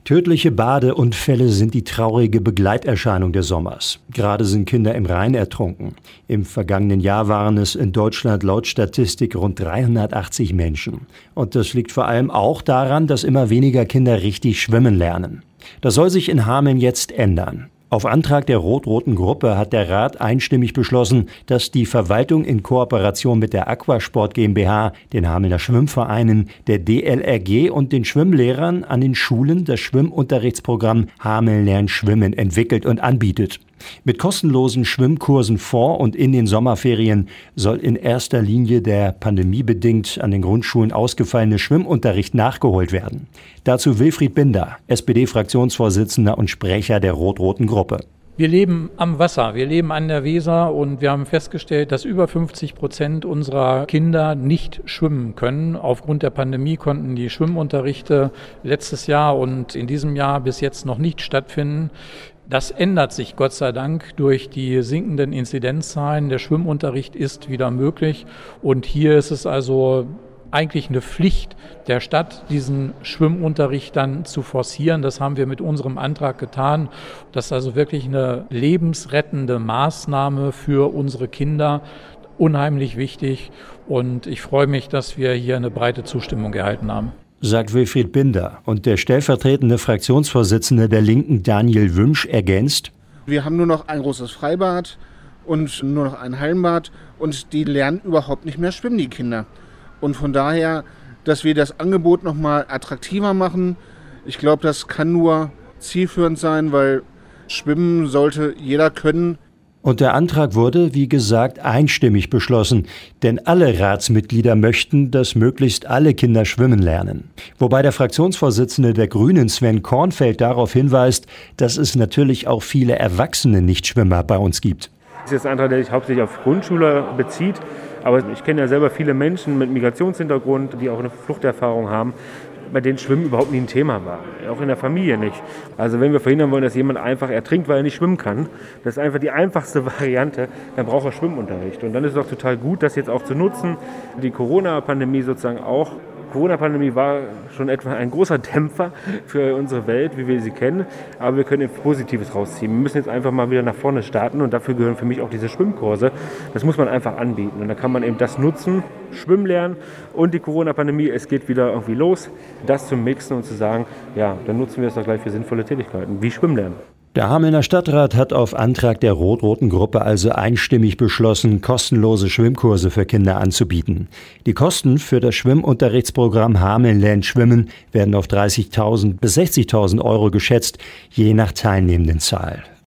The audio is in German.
Tödliche Badeunfälle sind die traurige Begleiterscheinung des Sommers. Gerade sind Kinder im Rhein ertrunken. Im vergangenen Jahr waren es in Deutschland laut Statistik rund 380 Menschen. Und das liegt vor allem auch daran, dass immer weniger Kinder richtig schwimmen lernen. Das soll sich in Hameln jetzt ändern. Auf Antrag der rot-roten Gruppe hat der Rat einstimmig beschlossen, dass die Verwaltung in Kooperation mit der Aquasport GmbH, den Hamelner Schwimmvereinen, der DLRG und den Schwimmlehrern an den Schulen das Schwimmunterrichtsprogramm Hameln lernt schwimmen entwickelt und anbietet. Mit kostenlosen Schwimmkursen vor und in den Sommerferien soll in erster Linie der pandemiebedingt an den Grundschulen ausgefallene Schwimmunterricht nachgeholt werden. Dazu Wilfried Binder, SPD-Fraktionsvorsitzender und Sprecher der rot-roten Gruppe. Wir leben am Wasser, wir leben an der Weser und wir haben festgestellt, dass über 50% unserer Kinder nicht schwimmen können. Aufgrund der Pandemie konnten die Schwimmunterrichte letztes Jahr und in diesem Jahr bis jetzt noch nicht stattfinden. Das ändert sich Gott sei Dank durch die sinkenden Inzidenzzahlen. Der Schwimmunterricht ist wieder möglich und hier ist es also eigentlich eine Pflicht der Stadt, diesen Schwimmunterricht dann zu forcieren. Das haben wir mit unserem Antrag getan. Das ist also wirklich eine lebensrettende Maßnahme für unsere Kinder. Unheimlich wichtig und ich freue mich, dass wir hier eine breite Zustimmung erhalten haben. Sagt Wilfried Binder. Und der stellvertretende Fraktionsvorsitzende der Linken, Daniel Wünsch, ergänzt: Wir haben nur noch ein großes Freibad und nur noch ein Hallenbad und die lernen überhaupt nicht mehr schwimmen, die Kinder. Und von daher, dass wir das Angebot nochmal attraktiver machen, ich glaube, das kann nur zielführend sein, weil schwimmen sollte jeder können. Und der Antrag wurde, wie gesagt, einstimmig beschlossen, denn alle Ratsmitglieder möchten, dass möglichst alle Kinder schwimmen lernen. Wobei der Fraktionsvorsitzende der Grünen, Sven Kornfeld, darauf hinweist, dass es natürlich auch viele erwachsene Nichtschwimmer bei uns gibt. Das ist ein Antrag, der sich hauptsächlich auf Grundschüler bezieht. Aber ich kenne ja selber viele Menschen mit Migrationshintergrund, die auch eine Fluchterfahrung haben, bei denen Schwimmen überhaupt nie ein Thema war. Auch in der Familie nicht. Also wenn wir verhindern wollen, dass jemand einfach ertrinkt, weil er nicht schwimmen kann, das ist einfach die einfachste Variante, dann braucht er Schwimmunterricht. Und dann ist es auch total gut, das jetzt auch zu nutzen. Die Corona-Pandemie sozusagen auch. Corona-Pandemie war schon etwa ein großer Dämpfer für unsere Welt, wie wir sie kennen. Aber wir können etwas Positives rausziehen. Wir müssen jetzt einfach mal wieder nach vorne starten und dafür gehören für mich auch diese Schwimmkurse. Das muss man einfach anbieten. Und dann kann man eben das nutzen, schwimmen lernen und die Corona-Pandemie, es geht wieder irgendwie los, das zu mixen und zu sagen, ja, dann nutzen wir es doch gleich für sinnvolle Tätigkeiten, wie Schwimmen lernen. Der Hamelner Stadtrat hat auf Antrag der rot-roten Gruppe also einstimmig beschlossen, kostenlose Schwimmkurse für Kinder anzubieten. Die Kosten für das Schwimmunterrichtsprogramm Hameln lernt schwimmen werden auf 30.000 bis 60.000 € geschätzt, je nach Teilnehmendenzahl.